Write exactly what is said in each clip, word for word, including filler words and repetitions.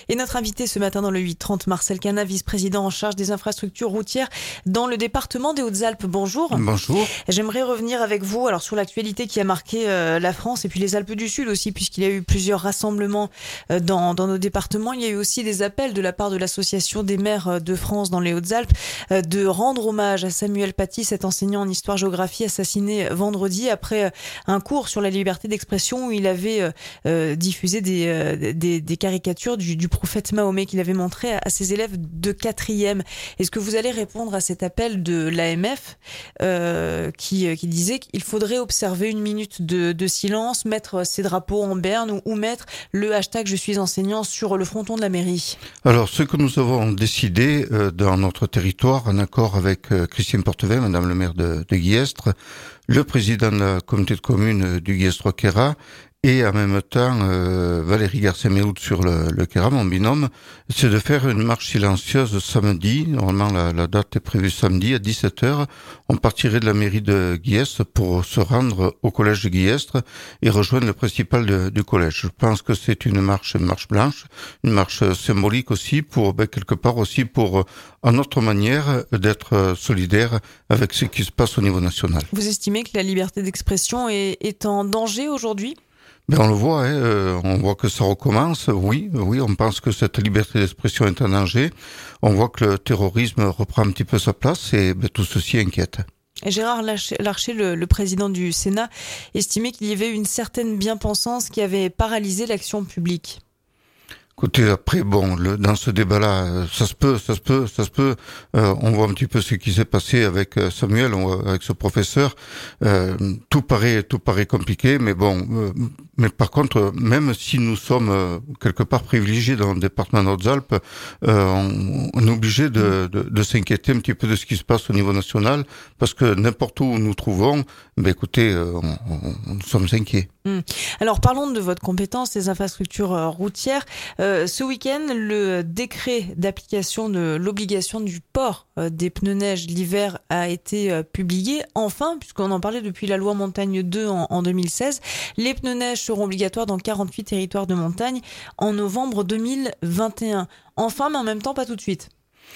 Et notre invité ce matin dans le huit trente, Marcel Cana, vice-président en charge des infrastructures routières dans le département des Hautes-Alpes. Bonjour. Bonjour. J'aimerais revenir avec vous alors sur l'actualité qui a marqué euh, la France et puis les Alpes du Sud aussi, puisqu'il y a eu plusieurs rassemblements euh, dans, dans nos départements. Il y a eu aussi des appels de la part de l'Association des maires de France dans les Hautes-Alpes euh, de rendre hommage à Samuel Paty, cet enseignant en histoire-géographie assassiné vendredi après un cours sur la liberté d'expression où il avait euh, diffusé des, euh, des, des caricatures du, du prophète Mahomet qu'il avait montré à, à ses élèves de quatrième. Est-ce que vous allez répondre à cet appel de l'A M F euh, qui, qui disait qu'il faudrait observer une minute de, de silence, mettre ses drapeaux en berne ou, ou mettre le hashtag je suis enseignant sur le fronton de la mairie? Alors, ce que nous avons décidé euh, dans notre territoire, en accord avec euh, Christine Portevet, madame le maire de, de Guillestre, le président de la communauté de communes du Guillestre-Queyras, et en même temps, euh, Valérie Garcet-Méhout sur le, le Queyras, mon binôme, c'est de faire une marche silencieuse samedi. Normalement, la, la date est prévue samedi à dix-sept heures. On partirait de la mairie de Guillestre pour se rendre au collège de Guillestre et rejoindre le principal de, du collège. Je pense que c'est une marche, une marche blanche, une marche symbolique aussi pour, ben, quelque part aussi pour, à notre manière, d'être solidaire avec ce qui se passe au niveau national. Vous estimez que la liberté d'expression est, est en danger aujourd'hui ? Ben on le voit, hein, euh, on voit que ça recommence. Oui, oui, on pense que cette liberté d'expression est en danger. On voit que le terrorisme reprend un petit peu sa place et ben, tout ceci inquiète. Et Gérard Larcher, le, le président du Sénat, estimait qu'il y avait une certaine bien-pensance qui avait paralysé l'action publique. Écoutez, après, bon, le, dans ce débat-là, ça se peut, ça se peut, ça se peut. Euh, on voit un petit peu ce qui s'est passé avec Samuel, on, avec ce professeur. Euh, tout paraît, tout paraît compliqué, mais bon. Euh, mais par contre, même si nous sommes euh, quelque part privilégiés dans le département des Hautes-Alpes, euh, on, on est obligé de, de, de s'inquiéter un petit peu de ce qui se passe au niveau national, parce que n'importe où nous nous trouvons, ben écoutez, euh, on, on, nous sommes inquiets. Hum. Alors parlons de votre compétence, les infrastructures euh, routières. Euh, ce week-end, le décret d'application de l'obligation du port euh, des pneus neige l'hiver a été euh, publié. Enfin, puisqu'on en parlait depuis la loi Montagne deux en, en deux mille seize, les pneus neige seront obligatoires dans quarante-huit territoires de montagne en novembre deux mille vingt et un. Enfin, mais en même temps, pas tout de suite.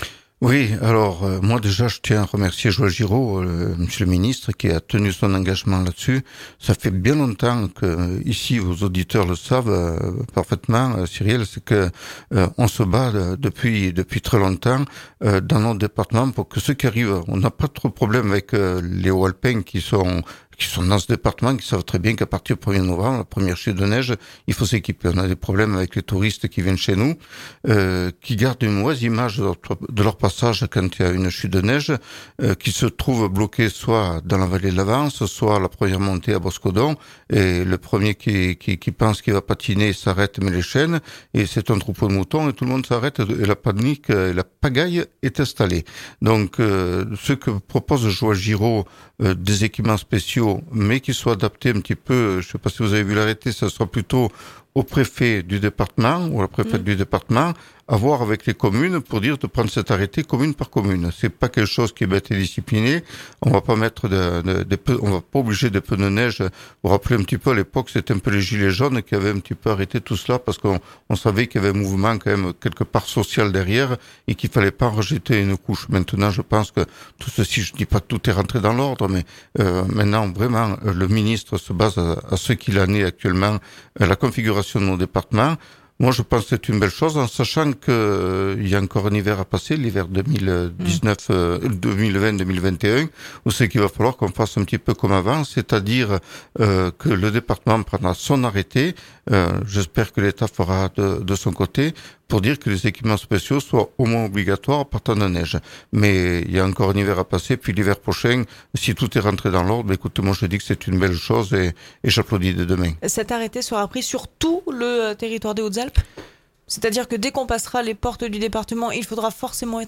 Oui, alors euh, moi déjà je tiens à remercier Joël Giraud, euh, monsieur le ministre, qui a tenu son engagement là-dessus. Ça fait bien longtemps que euh, ici vos auditeurs le savent euh, parfaitement, euh, Cyrielle, c'est que euh, on se bat euh, depuis depuis très longtemps euh, dans notre département pour que ceux qui arrivent, on n'a pas trop de problème avec euh, les Hauts-Alpins qui sont qui sont dans ce département, qui savent très bien qu'à partir du premier novembre, la première chute de neige, il faut s'équiper. On a des problèmes avec les touristes qui viennent chez nous, euh, qui gardent une mauvaise image de leur, de leur passage quand il y a une chute de neige, euh, qui se trouvent bloqués soit dans la vallée de l'Avance, soit à la première montée à Boscodon, et le premier qui, qui, qui pense qu'il va patiner s'arrête, met les chaînes, et c'est un troupeau de moutons, et tout le monde s'arrête, et la panique, et la pagaille est installée. Donc, euh, ce que propose Joël Giraud, euh, des équipements spéciaux, mais qui soit adapté un petit peu, je ne sais pas si vous avez vu l'arrêté, ça sera plutôt au préfet du département ou à la préfète mmh. du département, à voir avec les communes pour dire de prendre cet arrêté commune par commune. C'est pas quelque chose qui va être discipliné. On va pas mettre de, de, de, de on va pas obliger des pneus de neige. Vous vous rappelez un petit peu à l'époque, c'était un peu les gilets jaunes qui avaient un petit peu arrêté tout cela parce qu'on on savait qu'il y avait un mouvement quand même quelque part social derrière et qu'il fallait pas en rejeter une couche. Maintenant, je pense que tout ceci, je dis pas que tout est rentré dans l'ordre, mais euh, maintenant vraiment le ministre se base à, à ce qu'il en est actuellement, à la configuration de nos départements. Moi, je pense que c'est une belle chose, en sachant que euh, il y a encore un hiver à passer, l'hiver deux mille dix-neuf, mmh. euh, deux mille vingt, deux mille vingt et un, où c'est qu'il va falloir qu'on fasse un petit peu comme avant, c'est-à-dire euh, que le département prendra son arrêté. Euh, j'espère que l'État fera de, de son côté pour dire que les équipements spéciaux soient au moins obligatoires partant de neige. Mais il y a encore un hiver à passer, puis l'hiver prochain, si tout est rentré dans l'ordre, écoutez, moi je dis que c'est une belle chose et, et j'applaudis dès demain. Cet arrêté sera pris sur tout le territoire des Hautes-Alpes ? C'est-à-dire que dès qu'on passera les portes du département, il faudra forcément être équipé ?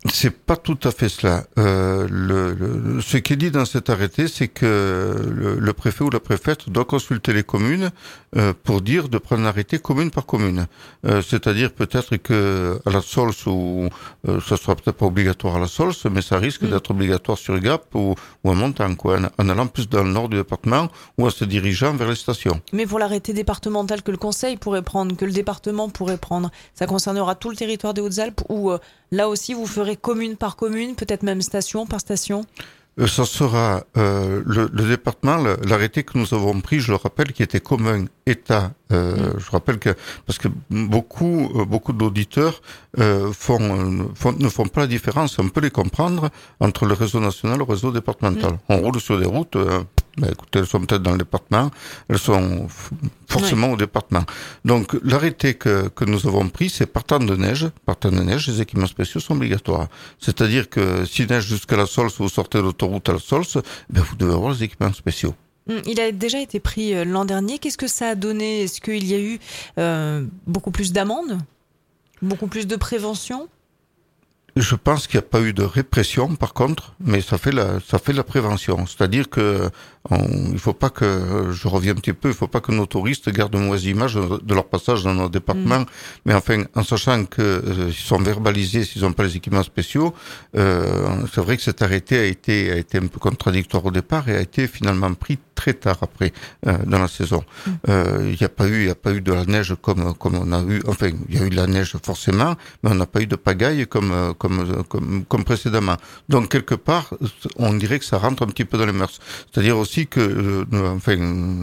C'est pas tout à fait cela. Euh, le, le, ce qui est dit dans cet arrêté, c'est que le, le préfet ou la préfète doit consulter les communes euh, pour dire de prendre un arrêté commune par commune. Euh, c'est-à-dire peut-être que à la Sols, ou euh, ça sera peut-être pas obligatoire à la Sols, mais ça risque mmh. d'être obligatoire sur Gap ou, ou à Montagne, quoi, en, en allant plus dans le nord du département ou en se dirigeant vers les stations. Mais pour l'arrêté départemental que le Conseil pourrait prendre, que le département pourrait prendre, ça concernera tout le territoire des Hautes-Alpes ou euh, là aussi vous ferez commune par commune, peut-être même station par station? Euh, ça sera euh, le, le département, le, l'arrêté que nous avons pris, je le rappelle, qui était commun État. Euh, mmh. Je rappelle que parce que beaucoup euh, beaucoup d'auditeurs euh, font, font ne font pas la différence, on peut les comprendre, entre le réseau national et le réseau départemental. Mmh. On roule sur des routes. Euh, Ben, écoutez, elles sont peut-être dans le département, elles sont forcément oui. au département. Donc, l'arrêté que, que nous avons pris, c'est partant de neige, partant de neige, les équipements spéciaux sont obligatoires. C'est-à-dire que si neige jusqu'à la Sols, vous sortez de l'autoroute à la Sols, ben, vous devez avoir les équipements spéciaux. Il a déjà été pris l'an dernier. Qu'est-ce que ça a donné? Est-ce qu'il y a eu euh, beaucoup plus d'amendes? Beaucoup plus de prévention? Je pense qu'il n'y a pas eu de répression, par contre, mais ça fait la, ça fait la prévention. C'est-à-dire que, on, il faut pas que, je reviens un petit peu, il faut pas que nos touristes gardent une mauvaise image de leur passage dans nos départements. Mmh. Mais enfin, en sachant que euh, ils sont verbalisés s'ils n'ont pas les équipements spéciaux, euh, c'est vrai que cet arrêté a été, a été un peu contradictoire au départ et a été finalement pris très tard après euh, dans la saison. Mmh. Euh, il n'y a pas eu, il y a pas eu de la neige comme comme on a eu. Enfin, il y a eu de la neige forcément, mais on n'a pas eu de pagaille comme comme comme, comme précédemment. Donc quelque part, on dirait que ça rentre un petit peu dans les mœurs. C'est-à-dire aussi que, euh, enfin,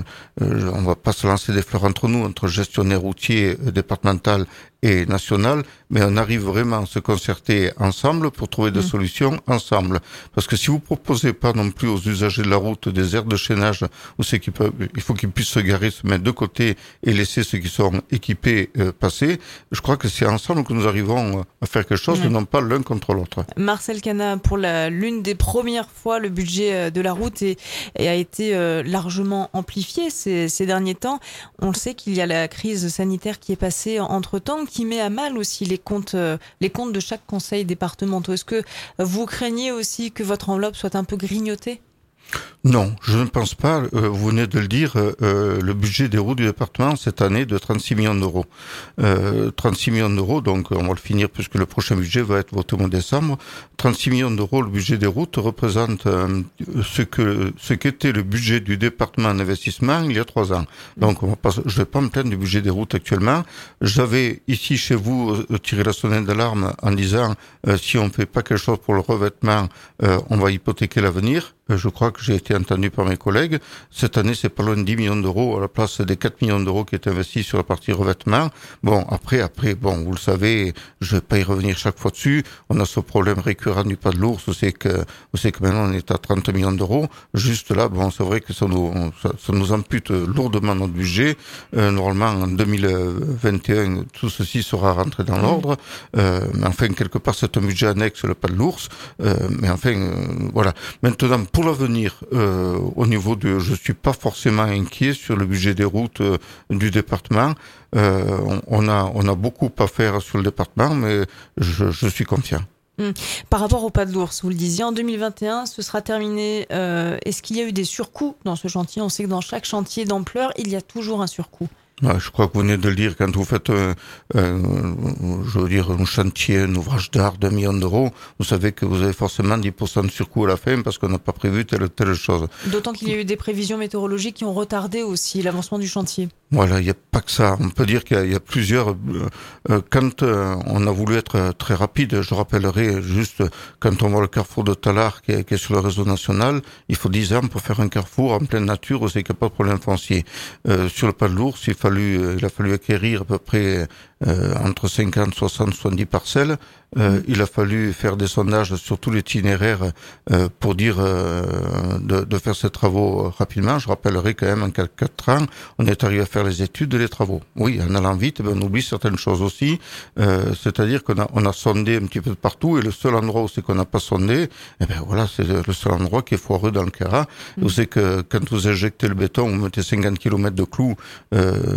euh, on va pas se lancer des fleurs entre nous, entre gestionnaires routiers euh, départemental et national, mais on arrive vraiment à se concerter ensemble pour trouver des mmh. solutions ensemble. Parce que si vous proposez pas non plus aux usagers de la route des aires de chaînage où c'est qu'il peut, il faut qu'ils puissent se garer, se mettre de côté et laisser ceux qui sont équipés euh, passer, je crois que c'est ensemble que nous arrivons à faire quelque chose, mmh. et non pas l'un contre l'autre. Marcel Cana, pour la, l'une des premières fois, le budget de la route est, et a été euh, largement amplifié ces, ces derniers temps. On le sait qu'il y a la crise sanitaire qui est passée entre-temps, qui met à mal aussi les comptes, euh, les comptes de chaque conseil départemental. Est-ce que vous craignez aussi que votre enveloppe soit un peu grignotée? Non, je ne pense pas. Euh, vous venez de le dire, euh, le budget des routes du département cette année est de trente-six millions d'euros. Euh, trente-six millions d'euros, donc on va le finir puisque le prochain budget va être voté au mois de décembre. trente-six millions d'euros, le budget des routes représente euh, ce que ce qu'était le budget du département en investissement il y a trois ans. Donc on va pas, je vais pas me plaindre du budget des routes actuellement. J'avais ici chez vous euh, tiré la sonnette d'alarme en disant euh, si on fait pas quelque chose pour le revêtement, euh, on va hypothéquer l'avenir. Je crois que j'ai été entendu par mes collègues. Cette année, c'est pas loin de dix millions d'euros à la place des quatre millions d'euros qui étaient investis sur la partie revêtement. Bon, après, après, bon, vous le savez, je vais pas y revenir chaque fois dessus. On a ce problème récurrent du pas de l'ours, c'est que, c'est que maintenant on est à trente millions d'euros. Juste là, bon, c'est vrai que ça nous, ça, ça nous ampute lourdement notre budget. Euh, normalement, en deux mille vingt et un, tout ceci sera rentré dans l'ordre. Euh, mais enfin, quelque part, c'est un budget annexe, le pas de l'ours. Euh, mais enfin, euh, voilà. Maintenant, pour l'avenir, euh, au niveau de, je suis pas forcément inquiet sur le budget des routes euh, du département. Euh, on, on a, on a beaucoup à faire sur le département, mais je, je suis confiant. Mmh. Par rapport au pas de l'ours, vous le disiez, en deux mille vingt et un, ce sera terminé. Euh, est-ce qu'il y a eu des surcoûts dans ce chantier? On sait que dans chaque chantier d'ampleur, il y a toujours un surcoût. Ouais, je crois que vous venez de le dire, quand vous faites, euh, euh, je veux dire, un chantier, un ouvrage d'art d'un million d'euros, vous savez que vous avez forcément dix pour cent de surcoût à la fin parce qu'on n'a pas prévu telle ou telle chose. D'autant qu'il y a eu des prévisions météorologiques qui ont retardé aussi l'avancement du chantier. Voilà, il n'y a pas que ça. On peut dire qu'il y a, il y a plusieurs... Euh, quand euh, on a voulu être très rapide, je rappellerai juste, quand on voit le carrefour de Tallard qui est, qui est sur le réseau national, il faut dix ans pour faire un carrefour en pleine nature où c'est qu'il n'y a pas de problème foncier. Euh, sur le pas de l'ours, il, fallu, il a fallu acquérir à peu près euh, entre cinquante, soixante, soixante-dix parcelles. Euh, il a fallu faire des sondages sur tout l'itinéraire euh, pour dire euh, de, de faire ces travaux rapidement. Je rappellerai quand même en quatre ans, on est arrivé à faire les études et les travaux. Oui, en allant vite, ben, on oublie certaines choses aussi. Euh, c'est-à-dire qu'on a, on a sondé un petit peu de partout et le seul endroit où c'est qu'on n'a pas sondé, eh ben voilà, c'est le seul endroit qui est foireux dans le Cara. Mmh. Où c'est que quand vous injectez le béton, vous mettez cinquante kilomètres de clous, euh,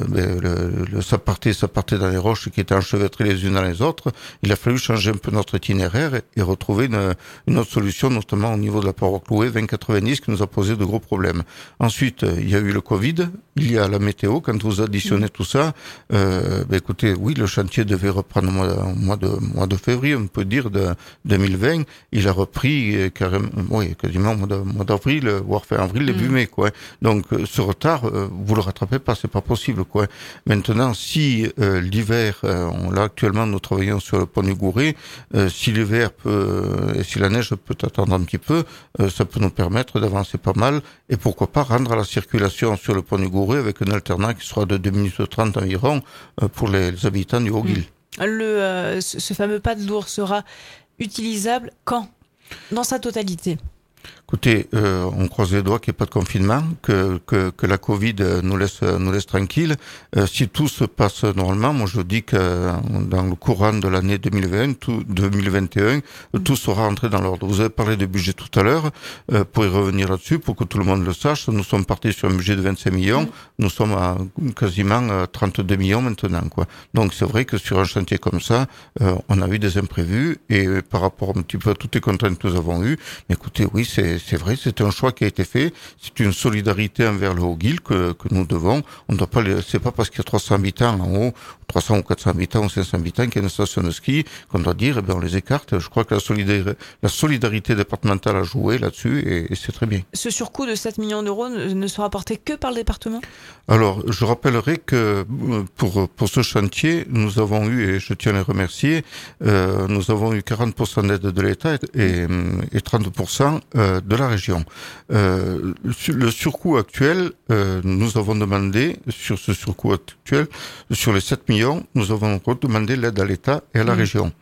ben, le, le, ça partait, ça partait dans les roches qui étaient enchevêtrées les unes dans les autres. Il a fallu changer un peu notre itinéraire et, et retrouver une, une autre solution, notamment au niveau de la paroi clouée vingt quatre-vingt-dix qui nous a posé de gros problèmes. Ensuite, il y a eu le Covid, il y a la météo. Quand vous additionnez tout ça, euh, ben, écoutez, oui, le chantier devait reprendre au mois, au mois de, mois de février, on peut dire, de deux mille vingt. Il a repris carrément, oui, quasiment au mois, de, mois d'avril, voire fin avril, début mai, quoi. Donc, ce retard, euh, vous le rattrapez pas, c'est pas possible, quoi. Maintenant, si euh, l'hiver, euh, on, là actuellement, nous travaillons sur le pont du Gouret, euh, si l'hiver peut, euh, et si la neige peut attendre un petit peu, euh, ça peut nous permettre d'avancer pas mal, et pourquoi pas rendre la circulation sur le pont du Gouret avec un alternat qui sera de deux minutes trente environ euh, pour les, les habitants du Haut-Guil. Le, euh, ce fameux pas de lourd sera utilisable quand? Dans sa totalité? Écoutez, euh, on croise les doigts qu'il n'y ait pas de confinement, que, que, que la Covid nous laisse, nous laisse tranquille. Euh, si tout se passe normalement, moi je dis que dans le courant de l'année deux mille vingt, tout, deux mille vingt et un, mmh. tout sera rentré dans l'ordre. Vous avez parlé de budget tout à l'heure, euh, pour y revenir là-dessus, pour que tout le monde le sache, nous sommes partis sur un budget de vingt-cinq millions, mmh. nous sommes à quasiment trente-deux millions maintenant, quoi. Donc c'est vrai que sur un chantier comme ça, euh, on a eu des imprévus, et par rapport un petit peu à toutes les contraintes que nous avons eues, mais écoutez, oui, c'est C'est vrai, c'est un choix qui a été fait. C'est une solidarité envers le Haut-Guil que, que nous devons. On ne doit pas, c'est pas parce qu'il y a trois cents habitants en haut, trois cents ou quatre cents habitants ou cinq cents habitants qu'il y a une station de ski qu'on doit dire, eh bien, on les écarte. Je crois que la solidarité, la solidarité départementale a joué là-dessus et, et c'est très bien. Ce surcoût de sept millions d'euros ne, ne sera porté que par le département? Alors, je rappellerai que pour, pour ce chantier, nous avons eu, et je tiens à les remercier, euh, nous avons eu quarante pour cent d'aide de l'État et, et trente pour cent de la région. Euh, le surcoût actuel, euh, nous avons demandé, sur ce surcoût actuel, sur les sept millions, nous avons redemandé l'aide à l'État et à la mmh. région.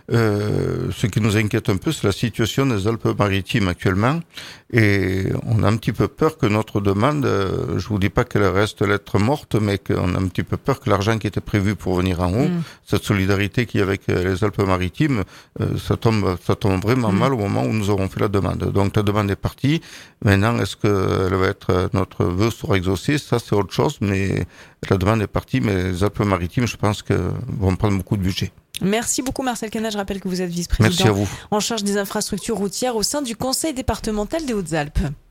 Euh, ce qui nous inquiète un peu, c'est la situation des Alpes-Maritimes actuellement, et on a un petit peu peur que notre demande, euh, je vous dis pas qu'elle reste lettre morte, mais qu'on a un petit peu peur que l'argent qui était prévu pour venir en haut, mmh. cette solidarité qu'il y a avec les Alpes-Maritimes, euh, ça tombe, ça tombe vraiment mmh. mal au moment où nous avons fait la demande. Donc la demande est partie. Maintenant, est-ce qu'elle va être, notre vœu sera exaucé? Ça, c'est autre chose, mais la demande est partie, mais les Alpes-Maritimes, je pense que vont prendre beaucoup de budget. Merci beaucoup Marcel Canat, je rappelle que vous êtes vice-président Merci à vous. En charge des infrastructures routières au sein du Conseil départemental des Hautes-Alpes.